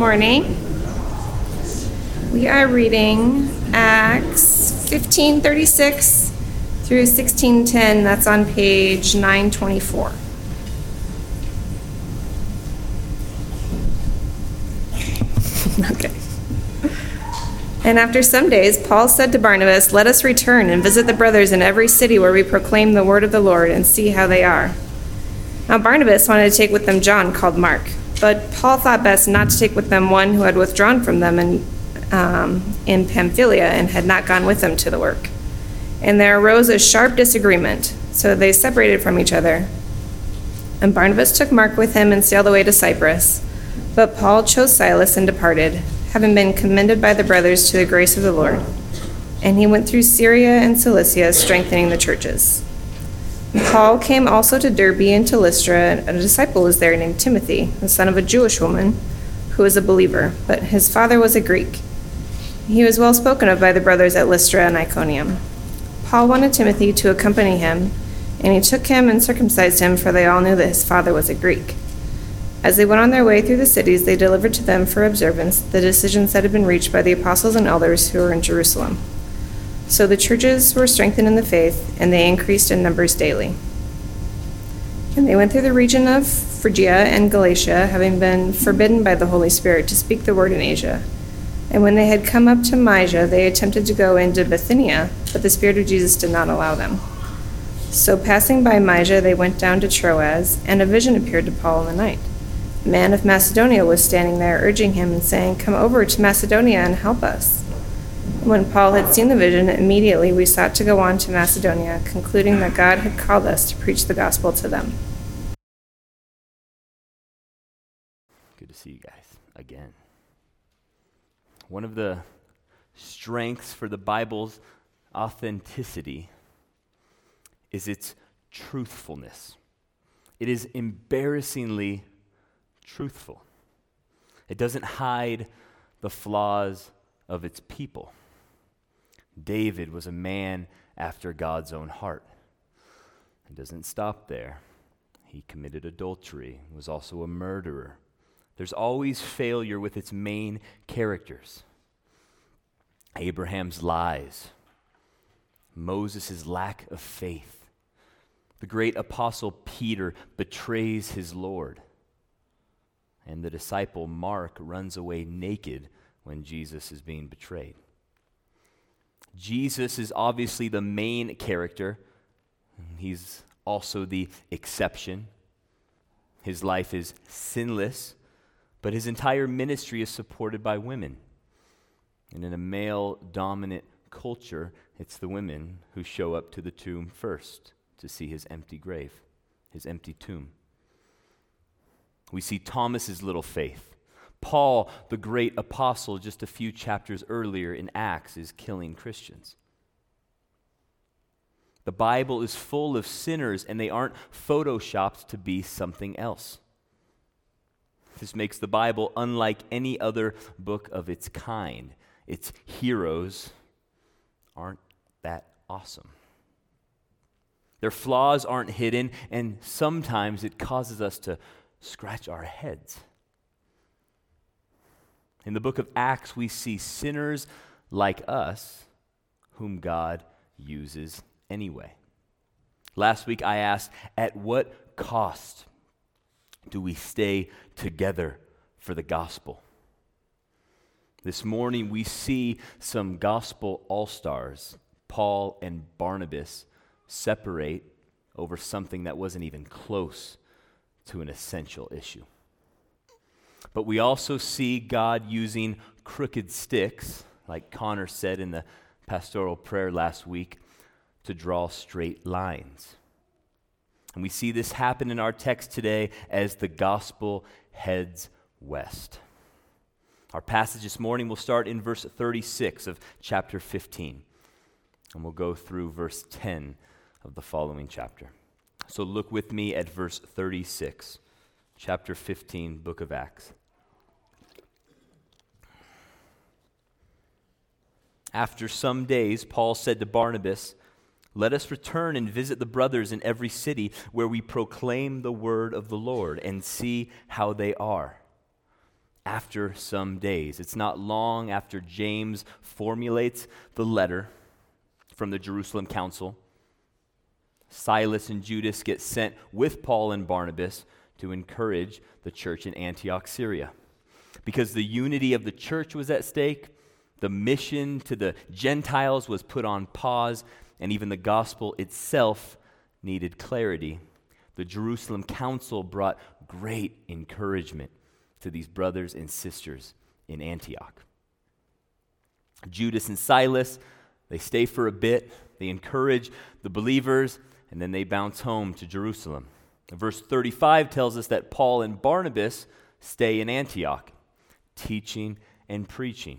morning. We are reading Acts 15:36 through 16:10. That's on page 924. Okay. And after some days, Paul said to Barnabas, "Let us return and visit the brothers in every city where we proclaim the word of the Lord and see how they are." Now Barnabas wanted to take with them John, called Mark, but Paul thought best not to take with them one who had withdrawn from them in Pamphylia and had not gone with them to the work. And there arose a sharp disagreement, so they separated from each other. And Barnabas took Mark with him and sailed away to Cyprus. But Paul chose Silas and departed, having been commended by the brothers to the grace of the Lord. And he went through Syria and Cilicia, strengthening the churches. Paul came also to Derbe and to Lystra, and a disciple was there named Timothy, the son of a Jewish woman, who was a believer, but his father was a Greek. He was well spoken of by the brothers at Lystra and Iconium. Paul wanted Timothy to accompany him, and he took him and circumcised him, for they all knew that his father was a Greek. As they went on their way through the cities, they delivered to them for observance the decisions that had been reached by the apostles and elders who were in Jerusalem. So the churches were strengthened in the faith, and they increased in numbers daily. And they went through the region of Phrygia and Galatia, having been forbidden by the Holy Spirit to speak the word in Asia. And when they had come up to Mysia, they attempted to go into Bithynia, but the Spirit of Jesus did not allow them. So passing by Mysia, they went down to Troas, and a vision appeared to Paul in the night. A man of Macedonia was standing there, urging him and saying, "Come over to Macedonia and help us." When Paul had seen the vision, immediately we sought to go on to Macedonia, concluding that God had called us to preach the gospel to them. Good to see you guys again. One of the strengths for the Bible's authenticity is its truthfulness. It is embarrassingly truthful. It doesn't hide the flaws of its people. David was a man after God's own heart. It doesn't stop there. He committed adultery, was also a murderer. There's always failure with its main characters. Abraham's lies, Moses' lack of faith. The great apostle Peter betrays his Lord. And the disciple Mark runs away naked when Jesus is being betrayed. Jesus is obviously the main character. He's also the exception. His life is sinless, but his entire ministry is supported by women. And in a male-dominant culture, it's the women who show up to the tomb first to see his empty grave, his empty tomb. We see Thomas's little faith. Paul, the great apostle, just a few chapters earlier in Acts, is killing Christians. The Bible is full of sinners, and they aren't photoshopped to be something else. This makes the Bible unlike any other book of its kind. Its heroes aren't that awesome. Their flaws aren't hidden, and sometimes it causes us to scratch our heads. In the book of Acts, we see sinners like us whom God uses anyway. Last week I asked, at what cost do we stay together for the gospel? This morning we see some gospel all-stars, Paul and Barnabas, separate over something that wasn't even close to an essential issue. But we also see God using crooked sticks, like Connor said in the pastoral prayer last week, to draw straight lines. And we see this happen in our text today as the gospel heads west. Our passage this morning will start in verse 36 of chapter 15, and we'll go through verse 10 of the following chapter. So look with me at verse 36, chapter 15, book of Acts. After some days, Paul said to Barnabas, "Let us return and visit the brothers in every city where we proclaim the word of the Lord and see how they are." after some days. It's not long after James formulates the letter from the Jerusalem council. Silas and Judas get sent with Paul and Barnabas to encourage the church in Antioch, Syria. Because the unity of the church was at stake, the mission to the Gentiles was put on pause, and even the gospel itself needed clarity. The Jerusalem council brought great encouragement to these brothers and sisters in Antioch. Judas and Silas, they stay for a bit, they encourage the believers, and then they bounce home to Jerusalem. Verse 35 tells us that Paul and Barnabas stay in Antioch, teaching and preaching.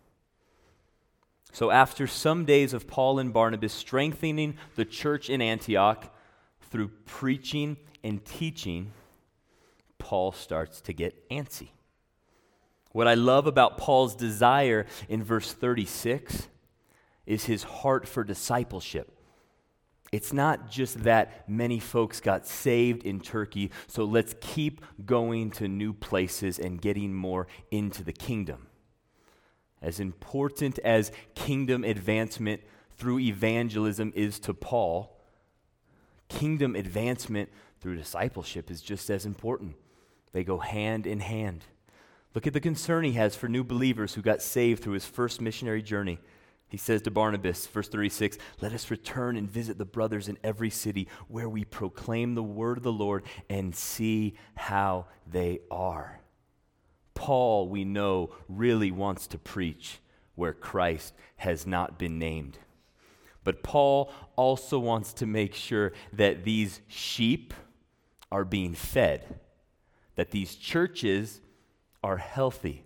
So after some days of Paul and Barnabas strengthening the church in Antioch through preaching and teaching, Paul starts to get antsy. What I love about Paul's desire in verse 36 is his heart for discipleship. It's not just that many folks got saved in Turkey, so let's keep going to new places and getting more into the kingdom. As important as kingdom advancement through evangelism is to Paul, kingdom advancement through discipleship is just as important. They go hand in hand. Look at the concern he has for new believers who got saved through his first missionary journey. He says to Barnabas, verse 36, "Let us return and visit the brothers in every city where we proclaim the word of the Lord and see how they are." Paul, we know, really wants to preach where Christ has not been named. But Paul also wants to make sure that these sheep are being fed, that these churches are healthy.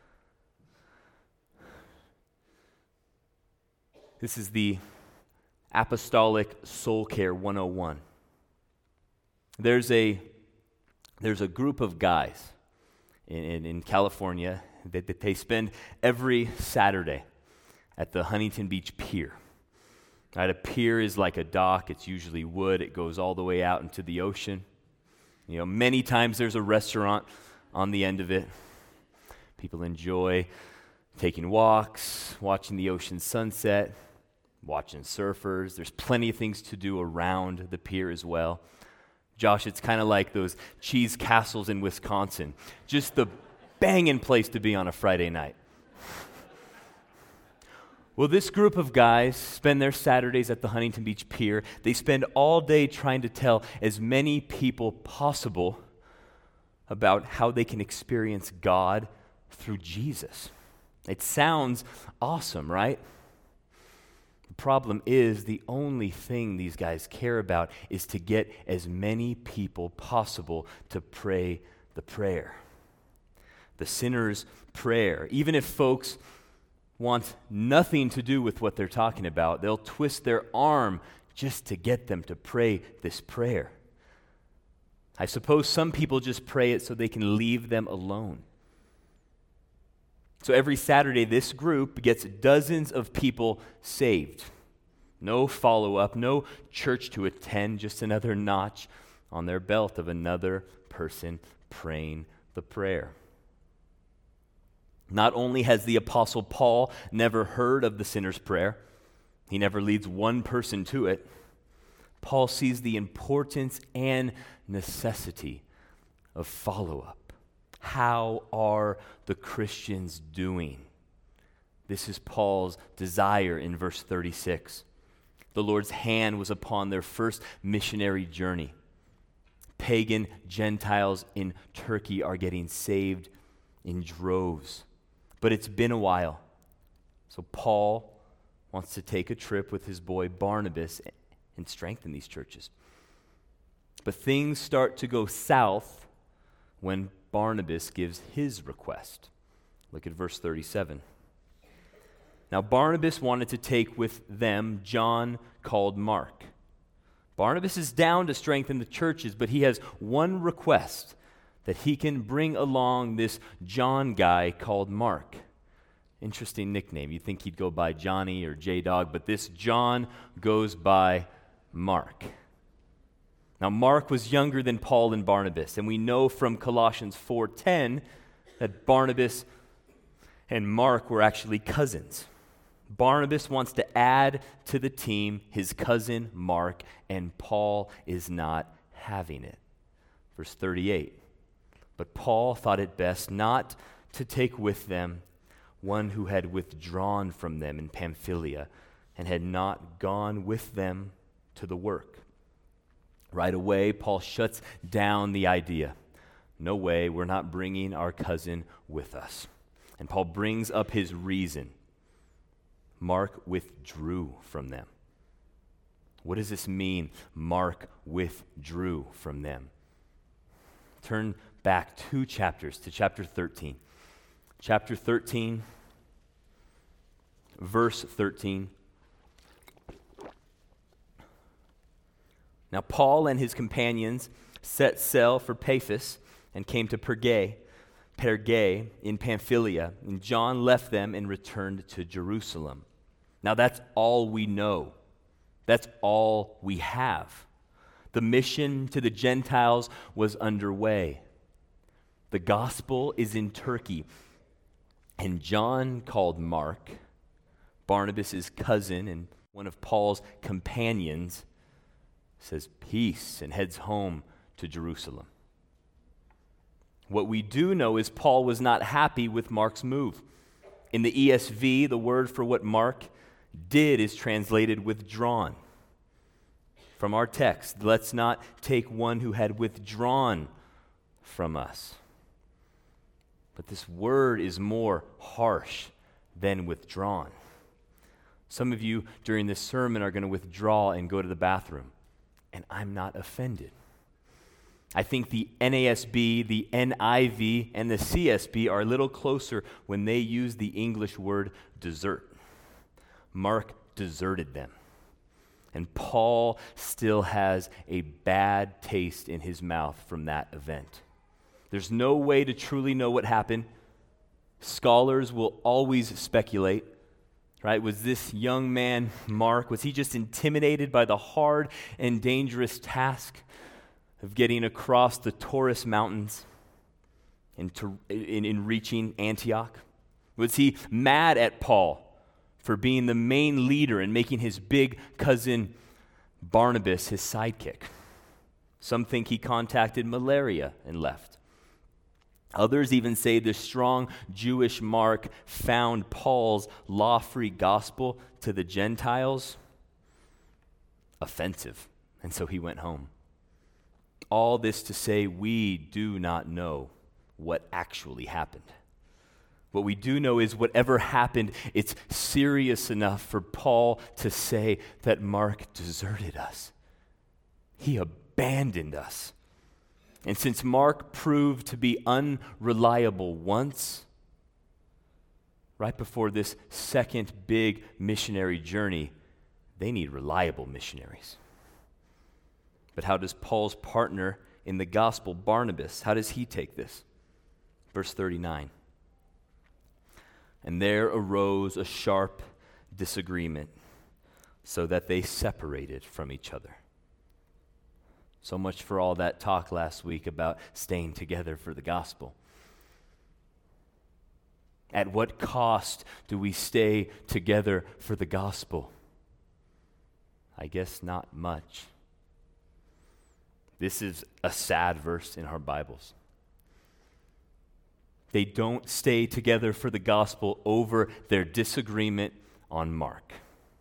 This is the Apostolic Soul Care 101. There's a group of guys in California that they spend every Saturday at the Huntington Beach Pier. Right, a pier is like a dock. It's usually wood. It goes all the way out into the ocean. You know, many times there's a restaurant on the end of it. People enjoy taking walks, watching the ocean sunset, watching surfers. There's plenty of things to do around the pier as well. Josh, it's kind of like those cheese castles in Wisconsin. Just the banging place to be on a Friday night. Well, this group of guys spend their Saturdays at the Huntington Beach Pier. They spend all day trying to tell as many people possible about how they can experience God through Jesus. It sounds awesome, right? The problem is the only thing these guys care about is to get as many people possible to pray the prayer. The sinner's prayer. Even if folks want nothing to do with what they're talking about, they'll twist their arm just to get them to pray this prayer. I suppose some people just pray it so they can leave them alone. So every Saturday, this group gets dozens of people saved. No follow-up, no church to attend, just another notch on their belt of another person praying the prayer. Not only has the Apostle Paul never heard of the sinner's prayer, he never leads one person to it, Paul sees the importance and necessity of follow-up. How are the Christians doing? This is Paul's desire in verse 36. The Lord's hand was upon their first missionary journey. Pagan Gentiles in Turkey are getting saved in droves. But it's been a while. So Paul wants to take a trip with his boy Barnabas and strengthen these churches. But things start to go south when Barnabas gives his request. Look at verse 37. Now Barnabas wanted to take with them John called Mark. Barnabas is down to strengthen the churches, but he has one request, that he can bring along this John guy called Mark. Interesting nickname. You'd think he'd go by Johnny or J-Dog, but this John goes by Mark. Now, Mark was younger than Paul and Barnabas, and we know from Colossians 4:10 that Barnabas and Mark were actually cousins. Barnabas wants to add to the team his cousin Mark, and Paul is not having it. Verse 38, but Paul thought it best not to take with them one who had withdrawn from them in Pamphylia and had not gone with them to the work. Right away, Paul shuts down the idea. No way, we're not bringing our cousin with us. And Paul brings up his reason. Mark withdrew from them. What does this mean? Mark withdrew from them. Turn back 2 chapters to chapter 13. Chapter 13, verse 13. Now Paul and his companions set sail for Paphos and came to Perge in Pamphylia, and John left them and returned to Jerusalem. Now that's all we know. That's all we have. The mission to the Gentiles was underway. The gospel is in Turkey, and John called Mark, Barnabas' cousin and one of Paul's companions, says peace and heads home to Jerusalem. What we do know is Paul was not happy with Mark's move. In the ESV, the word for what Mark did is translated withdrawn. From our text, let's not take one who had withdrawn from us. But this word is more harsh than withdrawn. Some of you during this sermon are going to withdraw and go to the bathroom, and I'm not offended. I think the NASB, the NIV, and the CSB are a little closer when they use the English word desert. Mark deserted them. And Paul still has a bad taste in his mouth from that event. There's no way to truly know what happened. Scholars will always speculate, right? Was this young man, Mark, was he just intimidated by the hard and dangerous task of getting across the Taurus Mountains in reaching Antioch? Was he mad at Paul for being the main leader and making his big cousin Barnabas his sidekick? Some think he contracted malaria and left. Others even say the strong Jewish Mark found Paul's law-free gospel to the Gentiles offensive, and so he went home. All this to say we do not know what actually happened. What we do know is whatever happened, it's serious enough for Paul to say that Mark deserted us. He abandoned us. And since Mark proved to be unreliable once, right before this second big missionary journey, they need reliable missionaries. But how does Paul's partner in the gospel, Barnabas, how does he take this? Verse 39. And there arose a sharp disagreement, so that they separated from each other. So much for all that talk last week about staying together for the gospel. At what cost do we stay together for the gospel? I guess not much. This is a sad verse in our Bibles. They don't stay together for the gospel over their disagreement on Mark.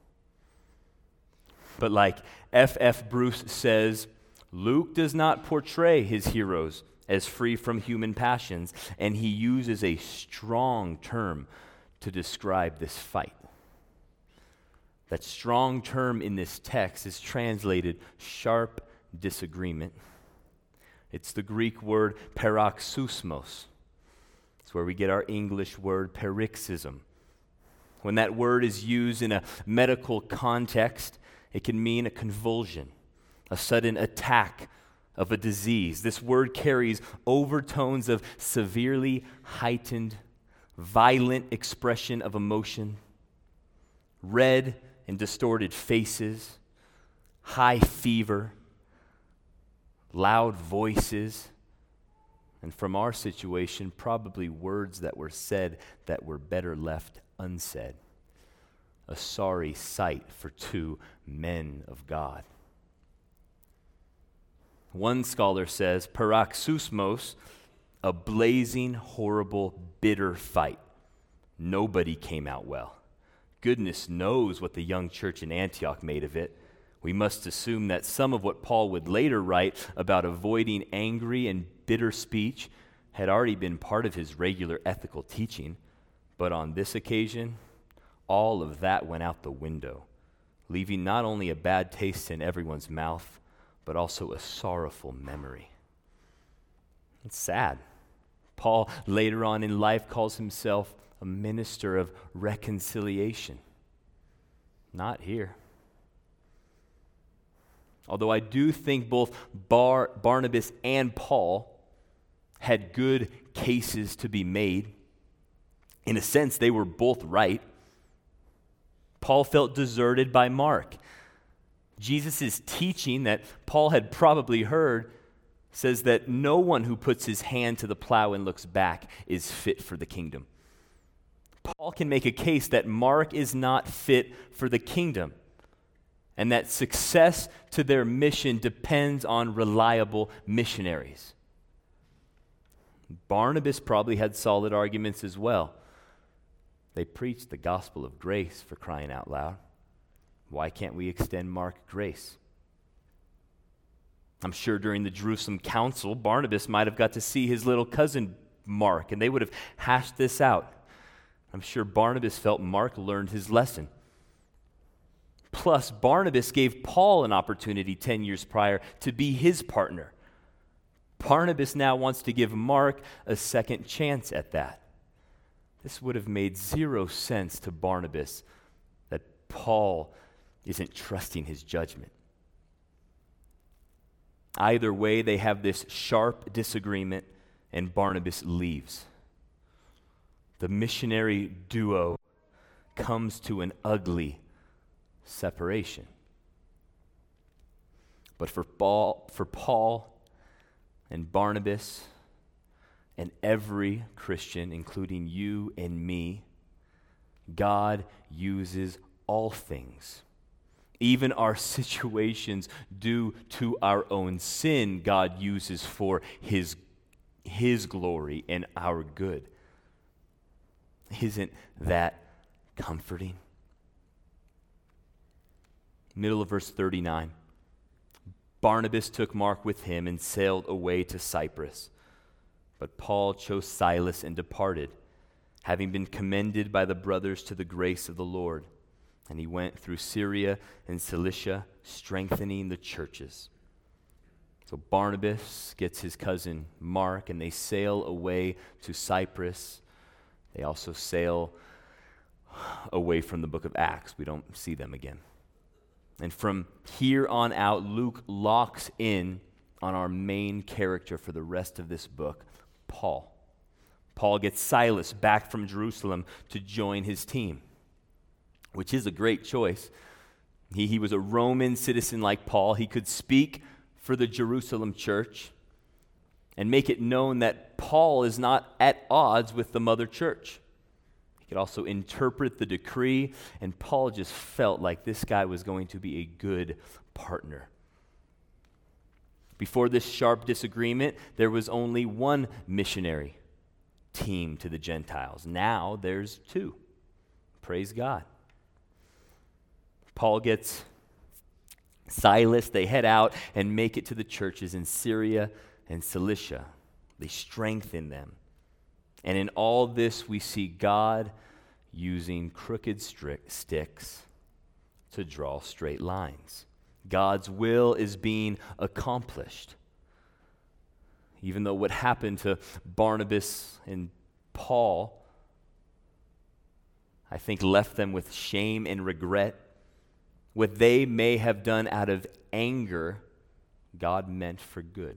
But like F.F. Bruce says, Luke does not portray his heroes as free from human passions, and he uses a strong term to describe this fight. That strong term in this text is translated sharp disagreement. It's the Greek word paroxysmos. It's where we get our English word paroxysm. When that word is used in a medical context, it can mean a convulsion, a sudden attack of a disease. This word carries overtones of severely heightened, violent expression of emotion, red and distorted faces, high fever, loud voices, And from our situation, probably words that were said that were better left unsaid. A sorry sight for two men of God. One scholar says, paroxysmos, a blazing, horrible, bitter fight. Nobody came out well. Goodness knows what the young church in Antioch made of it. We must assume that some of what Paul would later write about avoiding angry and bitter speech had already been part of his regular ethical teaching. But on this occasion, all of that went out the window, leaving not only a bad taste in everyone's mouth, but also a sorrowful memory. It's sad. Paul, later on in life, calls himself a minister of reconciliation. Not here. Although I do think both Barnabas and Paul had good cases to be made. In a sense, they were both right. Paul felt deserted by Mark. Jesus' teaching that Paul had probably heard says that no one who puts his hand to the plow and looks back is fit for the kingdom. Paul can make a case that Mark is not fit for the kingdom, and that success to their mission depends on reliable missionaries. Barnabas probably had solid arguments as well. They preached the gospel of grace, for crying out loud. Why can't we extend Mark grace? I'm sure during the Jerusalem Council, Barnabas might have got to see his little cousin Mark, and they would have hashed this out. I'm sure Barnabas felt Mark learned his lesson. Plus, Barnabas gave Paul an opportunity 10 years prior to be his partner. Barnabas now wants to give Mark a second chance at that. This would have made zero sense to Barnabas that Paul isn't trusting his judgment. Either way, they have this sharp disagreement, and Barnabas leaves. The missionary duo comes to an ugly separation. But for Paul and Barnabas and every Christian, including you and me, God uses all things. Even our situations due to our own sin, God uses for His glory and our good. Isn't that comforting? Middle of verse 39. Barnabas took Mark with him and sailed away to Cyprus. But Paul chose Silas and departed, having been commended by the brothers to the grace of the Lord. And he went through Syria and Cilicia, strengthening the churches. So Barnabas gets his cousin Mark, and they sail away to Cyprus. They also sail away from the book of Acts. We don't see them again. And from here on out, Luke locks in on our main character for the rest of this book, Paul. Paul gets Silas back from Jerusalem to join his team, which is a great choice. He was a Roman citizen like Paul. He could speak for the Jerusalem church and make it known that Paul is not at odds with the mother church. He could also interpret the decree, and Paul just felt like this guy was going to be a good partner. Before this sharp disagreement, there was only one missionary team to the Gentiles. Now there's two. Praise God. Paul gets Silas. They head out and make it to the churches in Syria and Cilicia. They strengthen them. And in all this, we see God using crooked sticks to draw straight lines. God's will is being accomplished. Even though what happened to Barnabas and Paul, I think, left them with shame and regret, what they may have done out of anger, God meant for good.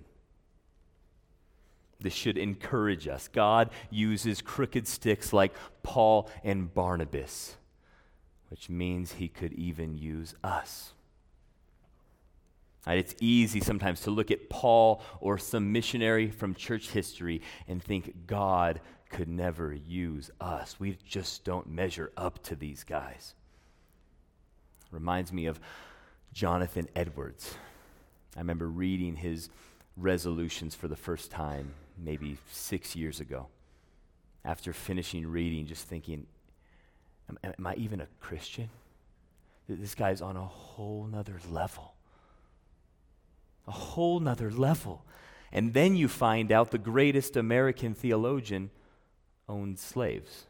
This should encourage us. God uses crooked sticks like Paul and Barnabas, which means He could even use us. Right? It's easy sometimes to look at Paul or some missionary from church history and think God could never use us. We just don't measure up to these guys. Reminds me of Jonathan Edwards. I remember reading his resolutions for the first time maybe 6 years ago. After finishing reading, just thinking, am I even a Christian? This guy's on a whole nother level. A whole nother level. And then you find out the greatest American theologian owned slaves.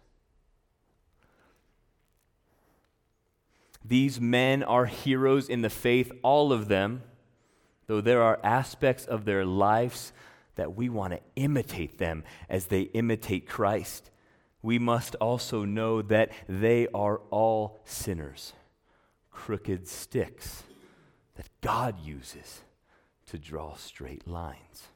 These men are heroes in the faith, all of them, though there are aspects of their lives that we want to imitate them as they imitate Christ. We must also know that they are all sinners, crooked sticks that God uses to draw straight lines.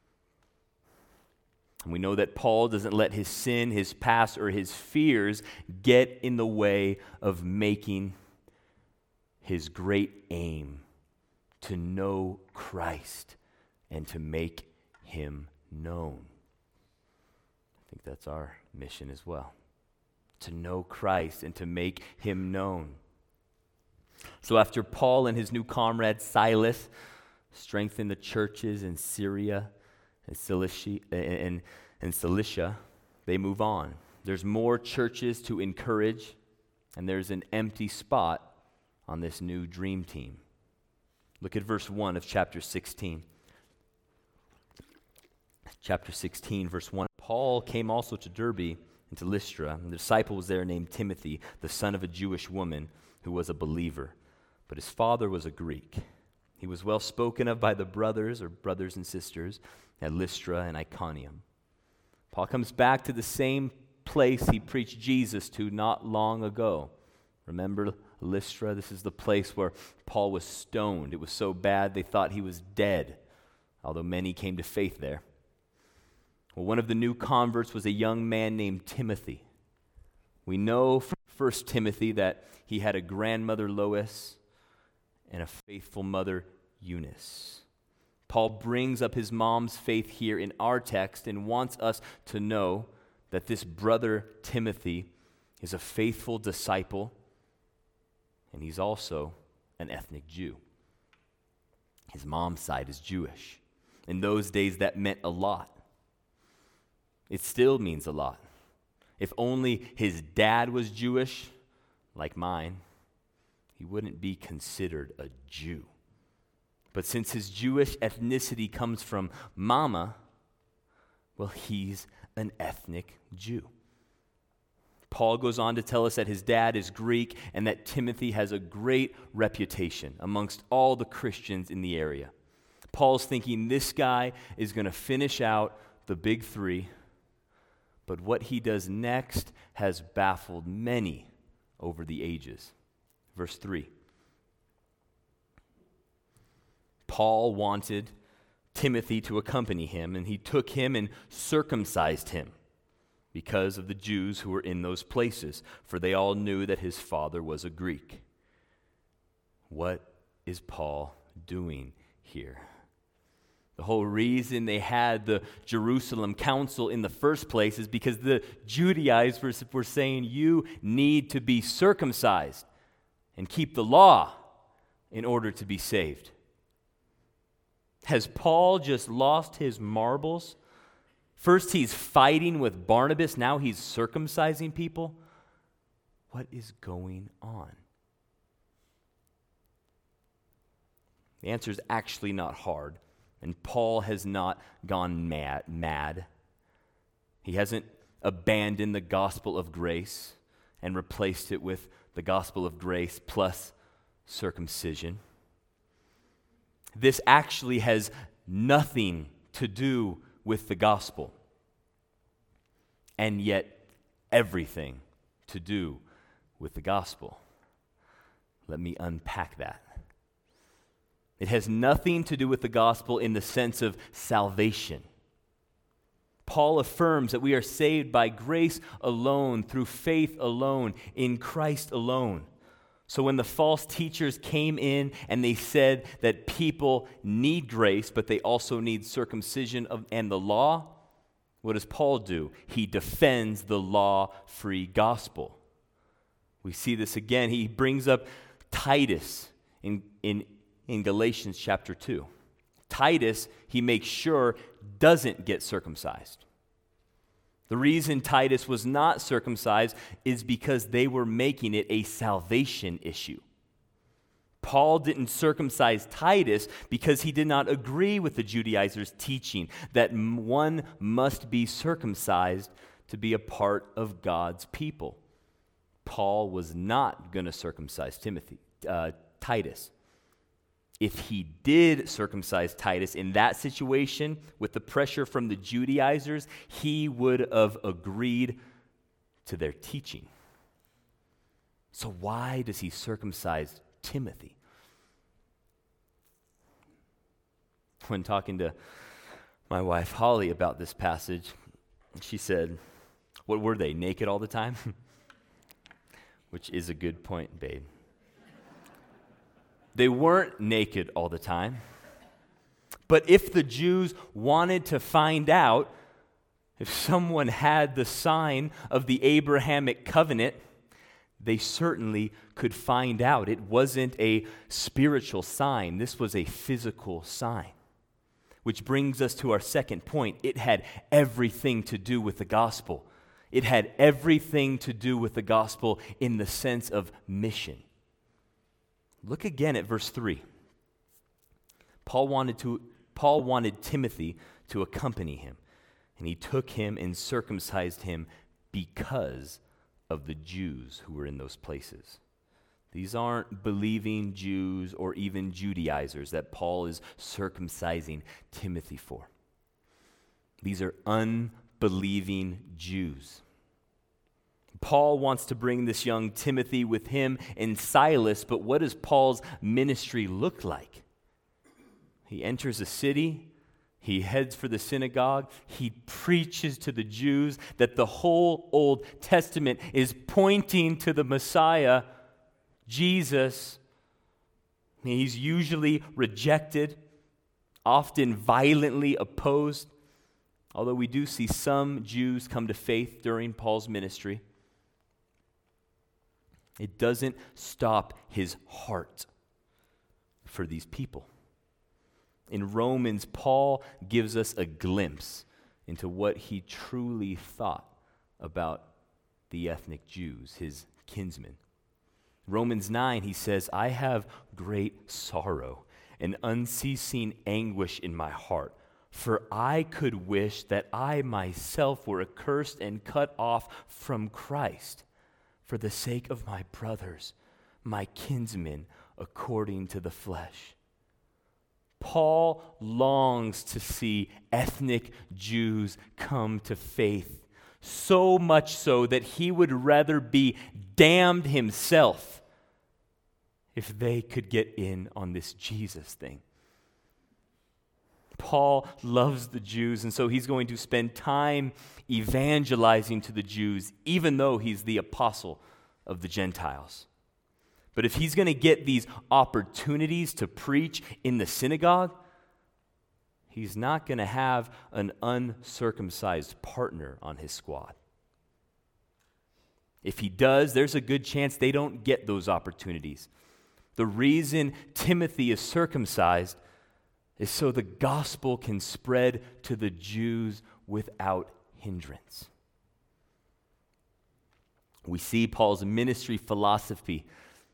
And we know that Paul doesn't let his sin, his past, or his fears get in the way of making his great aim to know Christ and to make him known. I think that's our mission as well, to know Christ and to make him known. So after Paul and his new comrade Silas strengthened the churches in Syria and Cilicia, they move on. There's more churches to encourage, and there's an empty spot on this new dream team. Look at verse 1 of chapter 16. Chapter 16, verse 1. Paul came also to Derbe and to Lystra, and the disciple was there named Timothy, the son of a Jewish woman who was a believer, but his father was a Greek. He was well spoken of by the brothers and sisters at Lystra and Iconium. Paul comes back to the same place he preached Jesus to not long ago. Remember Lystra? This is the place where Paul was stoned. It was so bad they thought he was dead, although many came to faith there. Well, one of the new converts was a young man named Timothy. We know from 1 Timothy that he had a grandmother, Lois, and a faithful mother, Eunice. Paul brings up his mom's faith here in our text and wants us to know that this brother, Timothy, is a faithful disciple, and he's also an ethnic Jew. His mom's side is Jewish. In those days, that meant a lot. It still means a lot. If only his dad was Jewish, like mine, he wouldn't be considered a Jew. But since his Jewish ethnicity comes from mama, well, he's an ethnic Jew. Paul goes on to tell us that his dad is Greek and that Timothy has a great reputation amongst all the Christians in the area. Paul's thinking this guy is going to finish out the big three, but what he does next has baffled many over the ages. Verse 3. Paul wanted Timothy to accompany him, and he took him and circumcised him because of the Jews who were in those places, for they all knew that his father was a Greek. What is Paul doing here? The whole reason they had the Jerusalem Council in the first place is because the Judaizers were saying you need to be circumcised and keep the law in order to be saved. Has Paul just lost his marbles? First he's fighting with Barnabas, now he's circumcising people. What is going on? The answer is actually not hard, and Paul has not gone mad. He hasn't abandoned the gospel of grace and replaced it with the gospel of grace plus circumcision. This actually has nothing to do with the gospel, and yet everything to do with the gospel. Let me unpack that. It has nothing to do with the gospel in the sense of salvation. Paul affirms that we are saved by grace alone, through faith alone, in Christ alone. So when the false teachers came in and they said that people need grace, but they also need circumcision and the law, what does Paul do? He defends the law-free gospel. We see this again. He brings up Titus in Galatians chapter 2. Titus, he makes sure, doesn't get circumcised. The reason Titus was not circumcised is because they were making it a salvation issue. Paul didn't circumcise Titus because he did not agree with the Judaizers' teaching that one must be circumcised to be a part of God's people. Paul was not going to circumcise Titus. If he did circumcise Titus in that situation with the pressure from the Judaizers, he would have agreed to their teaching. So why does he circumcise Timothy? When talking to my wife Holly about this passage, she said, "What were they, naked all the time?" Which is a good point, babe. They weren't naked all the time. But if the Jews wanted to find out if someone had the sign of the Abrahamic covenant, they certainly could find out. It wasn't a spiritual sign. This was a physical sign. Which brings us to our second point. It had everything to do with the gospel. It had everything to do with the gospel in the sense of mission. Look again at verse 3. Paul wanted Timothy to accompany him, and he took him and circumcised him because of the Jews who were in those places. These aren't believing Jews or even Judaizers that Paul is circumcising Timothy for. These are unbelieving Jews. Paul wants to bring this young Timothy with him and Silas, but what does Paul's ministry look like? He enters a city, he heads for the synagogue, he preaches to the Jews that the whole Old Testament is pointing to the Messiah, Jesus. He's usually rejected, often violently opposed, although we do see some Jews come to faith during Paul's ministry. It doesn't stop his heart for these people. In Romans, Paul gives us a glimpse into what he truly thought about the ethnic Jews, his kinsmen. Romans 9, he says, "I have great sorrow and unceasing anguish in my heart, for I could wish that I myself were accursed and cut off from Christ, for the sake of my brothers, my kinsmen, according to the flesh." Paul longs to see ethnic Jews come to faith, so much so that he would rather be damned himself if they could get in on this Jesus thing. Paul loves the Jews, and so he's going to spend time evangelizing to the Jews, even though he's the apostle of the Gentiles. But if he's going to get these opportunities to preach in the synagogue, he's not going to have an uncircumcised partner on his squad. If he does, there's a good chance they don't get those opportunities. The reason Timothy is circumcised is so the gospel can spread to the Jews without hindrance. We see Paul's ministry philosophy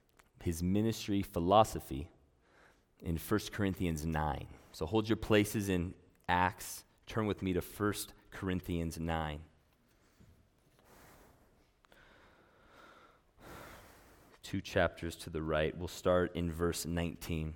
in 1 Corinthians 9. So hold your places in Acts. Turn with me to 1 Corinthians 9. Two chapters to the right. We'll start in verse 19.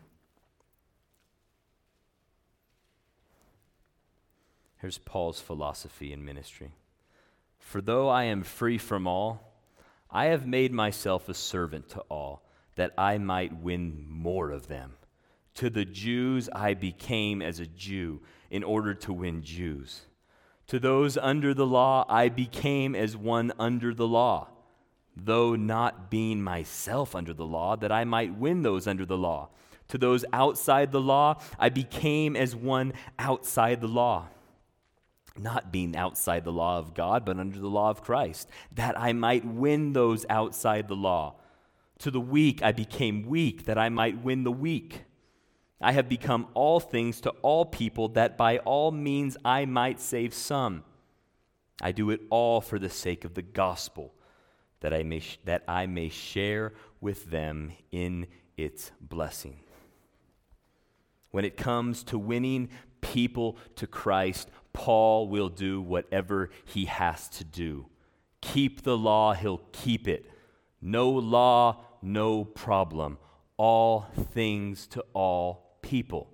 Here's Paul's philosophy in ministry. "For though I am free from all, I have made myself a servant to all, that I might win more of them. To the Jews I became as a Jew, in order to win Jews. To those under the law I became as one under the law, though not being myself under the law, that I might win those under the law. To those outside the law, I became as one outside the law, not being outside the law of God, but under the law of Christ, that I might win those outside the law. To the weak I became weak, that I might win the weak. I have become all things to all people, that by all means I might save some. I do it all for the sake of the gospel, that I may share with them in its blessing. When it comes to winning people to Christ, Paul will do whatever he has to do. Keep the law, he'll keep it. No law, no problem. All things to all people.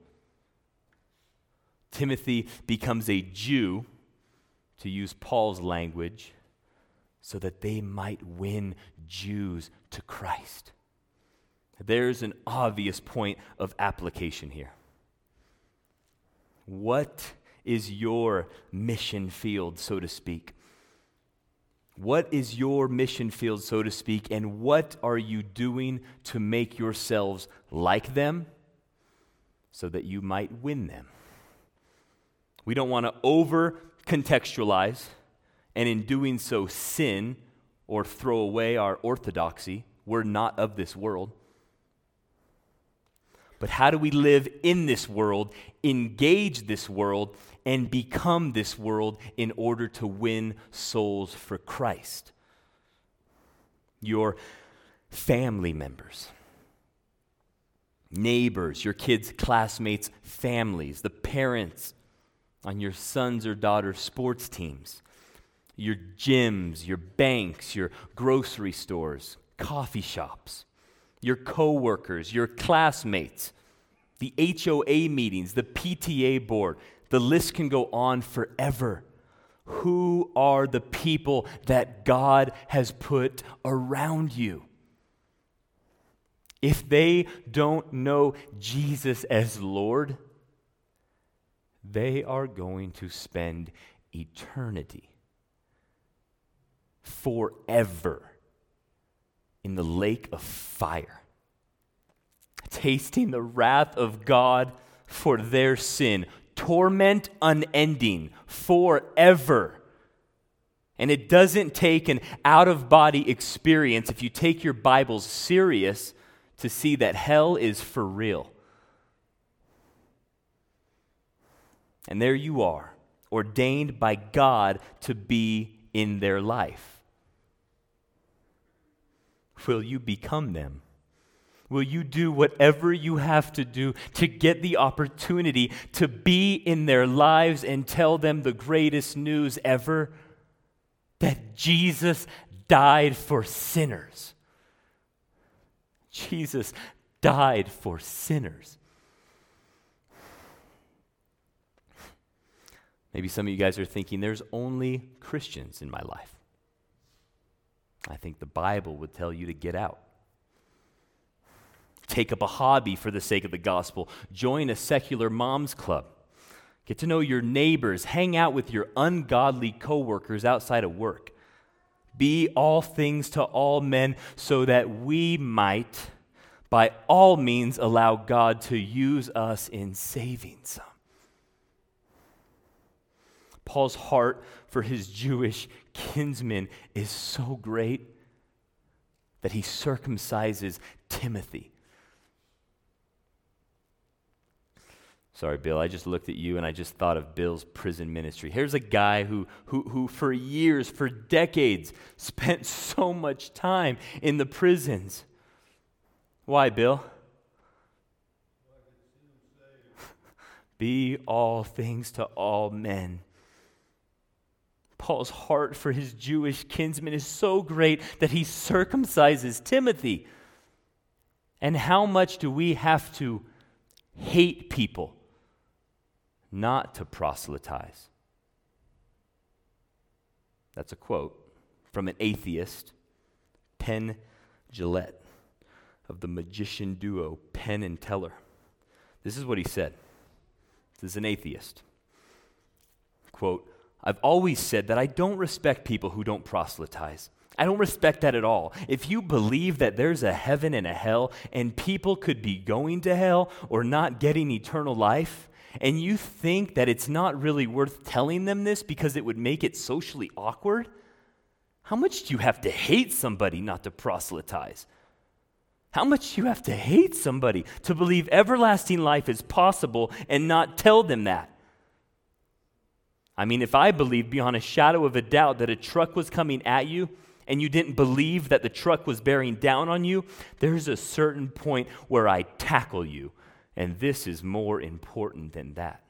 Timothy becomes a Jew, to use Paul's language, so that they might win Jews to Christ. There's an obvious point of application here. What is your mission field, so to speak? What is your mission field, so to speak, and what are you doing to make yourselves like them so that you might win them? We don't want to over-contextualize and in doing so sin or throw away our orthodoxy. We're not of this world. But how do we live in this world, engage this world, and become this world in order to win souls for Christ? Your family members, neighbors, your kids' classmates' families, the parents on your sons' or daughters' sports teams, your gyms, your banks, your grocery stores, coffee shops, your coworkers, your classmates, the HOA meetings, the PTA board. The list can go on forever. Who are the people that God has put around you? If they don't know Jesus as Lord, they are going to spend eternity, forever, in the lake of fire, tasting the wrath of God for their sin, torment unending, forever. And it doesn't take an out-of-body experience, if you take your Bibles serious, to see that hell is for real. And there you are, ordained by God to be in their life. Will you become them? Will you do whatever you have to do to get the opportunity to be in their lives and tell them the greatest news ever? That Jesus died for sinners. Jesus died for sinners. Maybe some of you guys are thinking, there's only Christians in my life. I think the Bible would tell you to get out. Take up a hobby for the sake of the gospel. Join a secular moms club. Get to know your neighbors. Hang out with your ungodly coworkers outside of work. Be all things to all men so that we might, by all means, allow God to use us in saving some. Paul's heart for his Jewish kinsmen is so great that he circumcises Timothy. Sorry, Bill, I just looked at you and I just thought of Bill's prison ministry. Here's a guy who for years, for decades, spent so much time in the prisons. Why, Bill? Be all things to all men. Paul's heart for his Jewish kinsmen is so great that he circumcises Timothy. And how much do we have to hate people not to proselytize? That's a quote from an atheist, Penn Jillette, of the magician duo Penn and Teller. This is what he said. This is an atheist. Quote, I've always said that I don't respect people who don't proselytize. I don't respect that at all. If you believe that there's a heaven and a hell and people could be going to hell or not getting eternal life, and you think that it's not really worth telling them this because it would make it socially awkward, how much do you have to hate somebody not to proselytize? How much do you have to hate somebody to believe everlasting life is possible and not tell them that? I mean, if I believed beyond a shadow of a doubt that a truck was coming at you and you didn't believe that the truck was bearing down on you, there's a certain point where I tackle you, and this is more important than that.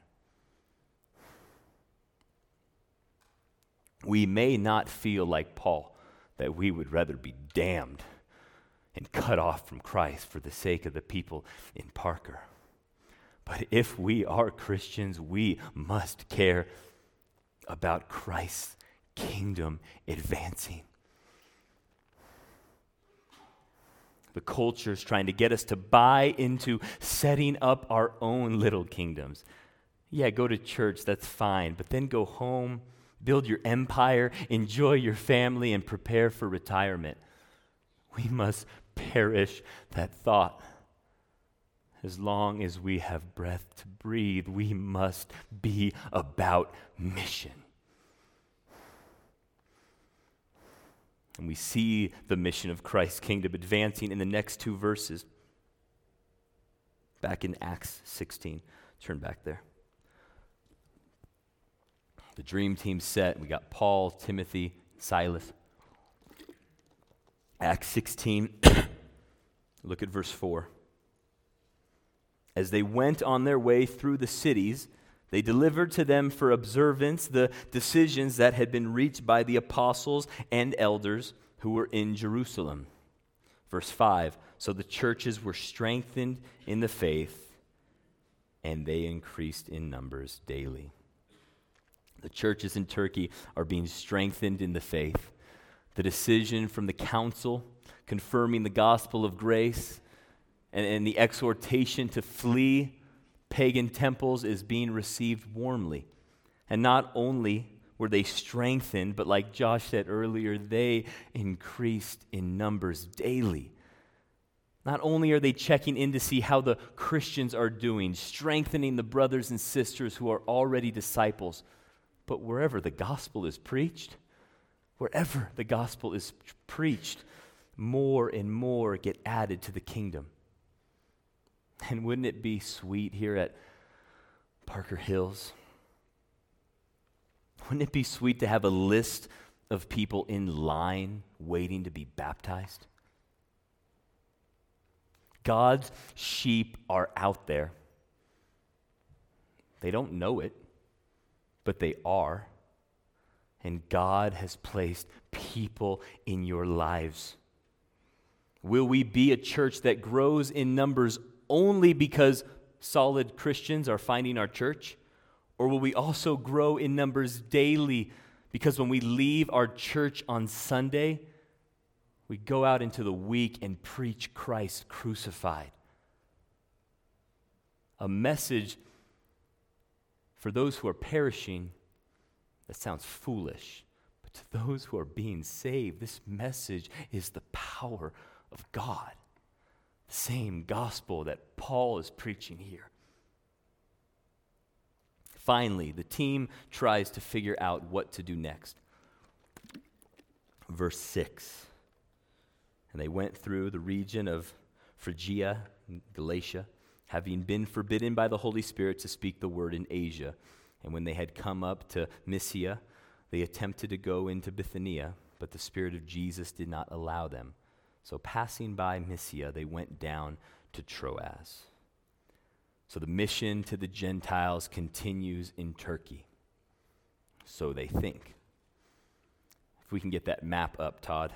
We may not feel like Paul, that we would rather be damned and cut off from Christ for the sake of the people in Parker. But if we are Christians, we must care about Christ's kingdom advancing. The culture is trying to get us to buy into setting up our own little kingdoms. Yeah, go to church, that's fine, but then go home, build your empire, enjoy your family, and prepare for retirement. We must perish that thought. As long as we have breath to breathe, we must be about mission. And we see the mission of Christ's kingdom advancing in the next two verses. Back in Acts 16. Turn back there. The dream team's set. We got Paul, Timothy, Silas. Acts 16. Look at verse 4. As they went on their way through the cities, they delivered to them for observance the decisions that had been reached by the apostles and elders who were in Jerusalem. Verse 5, so the churches were strengthened in the faith, and they increased in numbers daily. The churches in Turkey are being strengthened in the faith. The decision from the council confirming the gospel of grace and the exhortation to flee pagan temples is being received warmly. And not only were they strengthened, but like Josh said earlier, they increased in numbers daily. Not only are they checking in to see how the Christians are doing, strengthening the brothers and sisters who are already disciples, but wherever the gospel is preached, more and more get added to the kingdom. And wouldn't it be sweet here at Parker Hills? Wouldn't it be sweet to have a list of people in line waiting to be baptized? God's sheep are out there. They don't know it, but they are. And God has placed people in your lives. Will we be a church that grows in numbers only because solid Christians are finding our church? Or will we also grow in numbers daily because when we leave our church on Sunday, we go out into the week and preach Christ crucified? A message for those who are perishing that sounds foolish, but to those who are being saved, this message is the power of God. The same gospel that Paul is preaching here. Finally, the team tries to figure out what to do next. Verse 6. And they went through the region of Phrygia and Galatia, having been forbidden by the Holy Spirit to speak the word in Asia. And when they had come up to Mysia, they attempted to go into Bithynia, but the Spirit of Jesus did not allow them. So passing by Mysia, they went down to Troas. So the mission to the Gentiles continues in Turkey. So they think. If we can get that map up, Todd.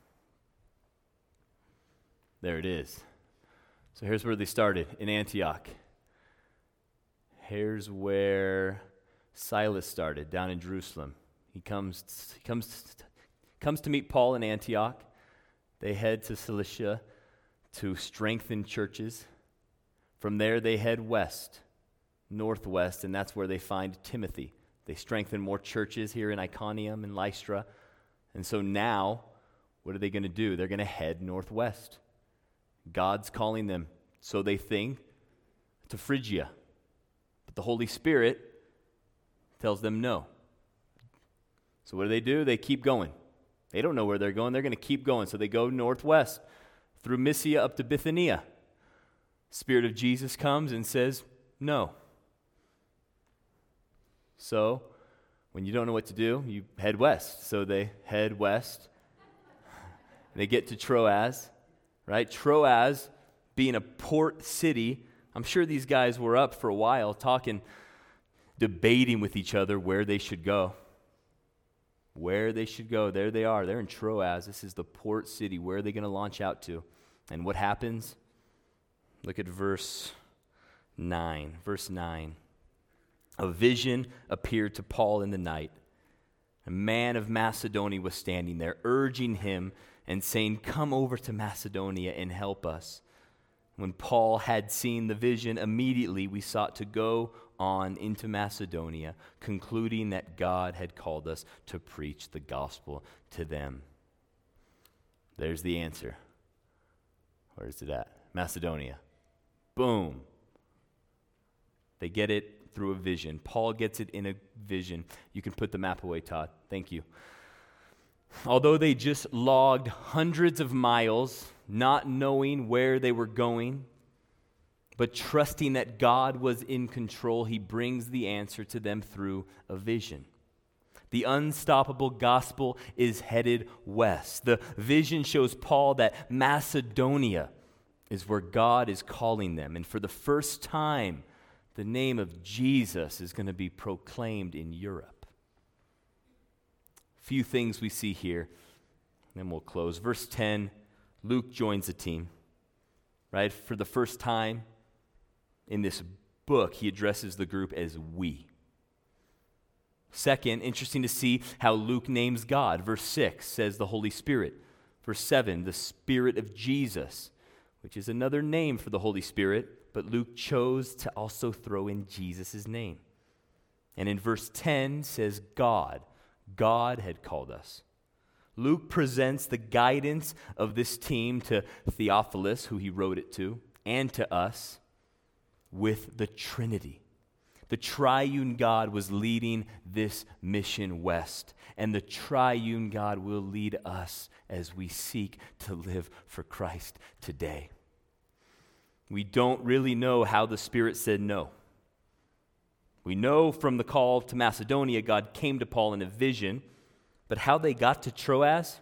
There it is. So here's where they started, in Antioch. Here's where Silas started, down in Jerusalem. He comes to meet Paul in Antioch. They head to Cilicia to strengthen churches. From there, they head west, northwest, and that's where they find Timothy. They strengthen more churches here in Iconium and Lystra. And so now, what are they going to do? They're going to head northwest. God's calling them, so they think, to Phrygia. But the Holy Spirit tells them no. So what do? They keep going. They don't know where they're going. They're going to keep going. So they go northwest through Mysia up to Bithynia. Spirit of Jesus comes and says, no. So when you don't know what to do, you head west. So they head west. They get to Troas, right? Troas being a port city. I'm sure these guys were up for a while talking, debating with each other where they should go. Where they should go. There they are. They're in Troas. This is the port city. Where are they going to launch out to? And what happens? Look at verse 9. Verse 9. A vision appeared to Paul in the night. A man of Macedonia was standing there, urging him and saying, "Come over to Macedonia and help us." When Paul had seen the vision, immediately we sought to go on into Macedonia, concluding that God had called us to preach the gospel to them. There's the answer. Where is it at? Macedonia. Boom. They get it through a vision. Paul gets it in a vision. You can put the map away, Todd. Thank you. Although they just logged hundreds of miles, not knowing where they were going, but trusting that God was in control, he brings the answer to them through a vision. The unstoppable gospel is headed west. The vision shows Paul that Macedonia is where God is calling them. And for the first time, the name of Jesus is going to be proclaimed in Europe. Few things we see here, then we'll close. Verse 10, Luke joins the team, right? For the first time in this book, he addresses the group as we. Second, interesting to see how Luke names God. Verse 6 says the Holy Spirit. Verse 7, the Spirit of Jesus, which is another name for the Holy Spirit, but Luke chose to also throw in Jesus' name. And in verse 10 says God. God had called us. Luke presents the guidance of this team to Theophilus, who he wrote it to, and to us, with the Trinity. The triune God was leading this mission west, and the triune God will lead us as we seek to live for Christ today. We don't really know how the Spirit said no. We know from the call to Macedonia, God came to Paul in a vision, but how they got to Troas,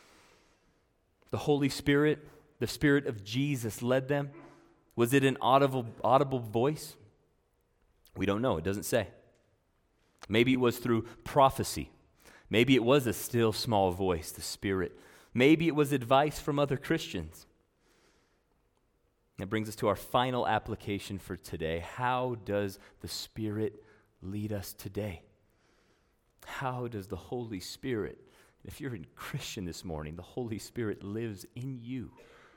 the Holy Spirit, the Spirit of Jesus led them. Was it an audible voice? We don't know. It doesn't say. Maybe it was through prophecy. Maybe it was a still small voice, the Spirit. Maybe it was advice from other Christians. That brings us to our final application for today. How does the Spirit lead us today? How does the Holy Spirit, if you're a Christian this morning, the Holy Spirit lives in you.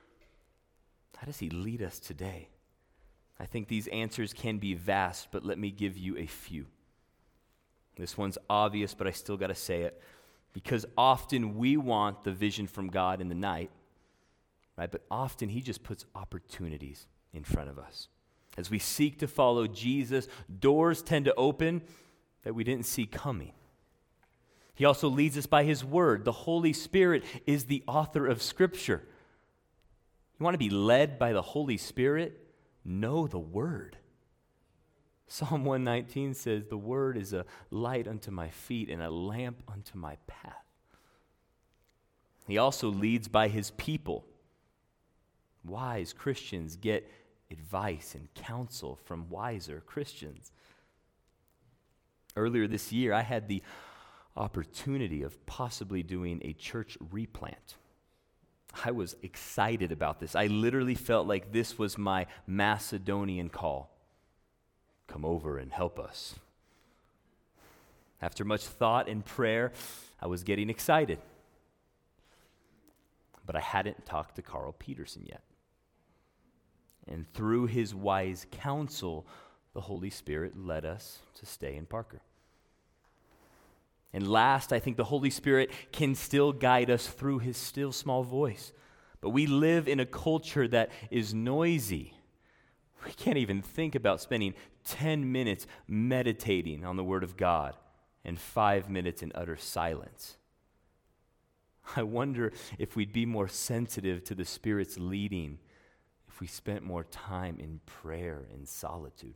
How does he lead us today? I think these answers can be vast, but let me give you a few. This one's obvious, but I still got to say it. Because often we want the vision from God in the night, right? But often he just puts opportunities in front of us. As we seek to follow Jesus, doors tend to open that we didn't see coming. He also leads us by his word. The Holy Spirit is the author of Scripture. You want to be led by the Holy Spirit? Know the word. Psalm 119 says, "The word is a light unto my feet and a lamp unto my path." He also leads by his people. Wise Christians get advice and counsel from wiser Christians. Earlier this year, I had the opportunity of possibly doing a church replant. I was excited about this. I literally felt like this was my Macedonian call. Come over and help us. After much thought and prayer, I was getting excited. But I hadn't talked to Carl Peterson yet. And through his wise counsel, the Holy Spirit led us to stay in Parker. And last, I think the Holy Spirit can still guide us through his still small voice. But we live in a culture that is noisy. We can't even think about spending 10 minutes meditating on the Word of God and 5 minutes in utter silence. I wonder if we'd be more sensitive to the Spirit's leading if we spent more time in prayer and solitude.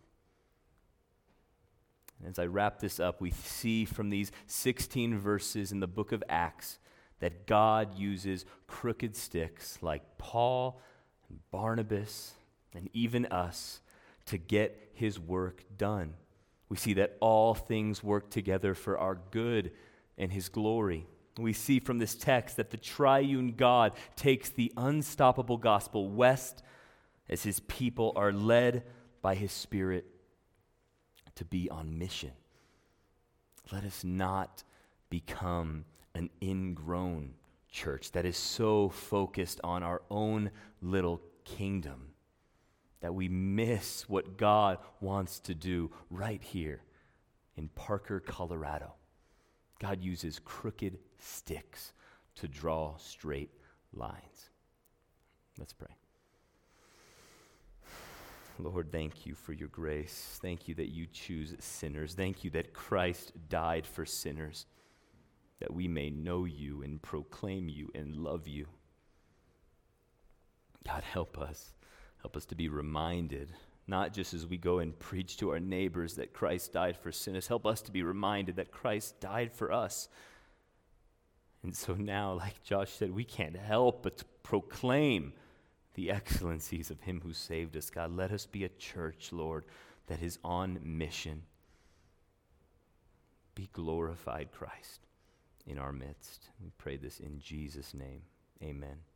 And as I wrap this up, we see from these 16 verses in the book of Acts that God uses crooked sticks like Paul and Barnabas and even us to get his work done. We see that all things work together for our good and his glory. We see from this text that the triune God takes the unstoppable gospel west as his people are led by his Spirit to be on mission. Let us not become an ingrown church that is so focused on our own little kingdom that we miss what God wants to do right here in Parker, Colorado. God uses crooked sticks to draw straight lines. Let's pray. Lord, thank you for your grace. Thank you that you choose sinners. Thank you that Christ died for sinners, that we may know you and proclaim you and love you. God, help us. Help us to be reminded, not just as we go and preach to our neighbors that Christ died for sinners. Help us to be reminded that Christ died for us. And so now, like Josh said, we can't help but to proclaim the excellencies of him who saved us. God, let us be a church, Lord, that is on mission. Be glorified, Christ, in our midst. We pray this in Jesus' name. Amen.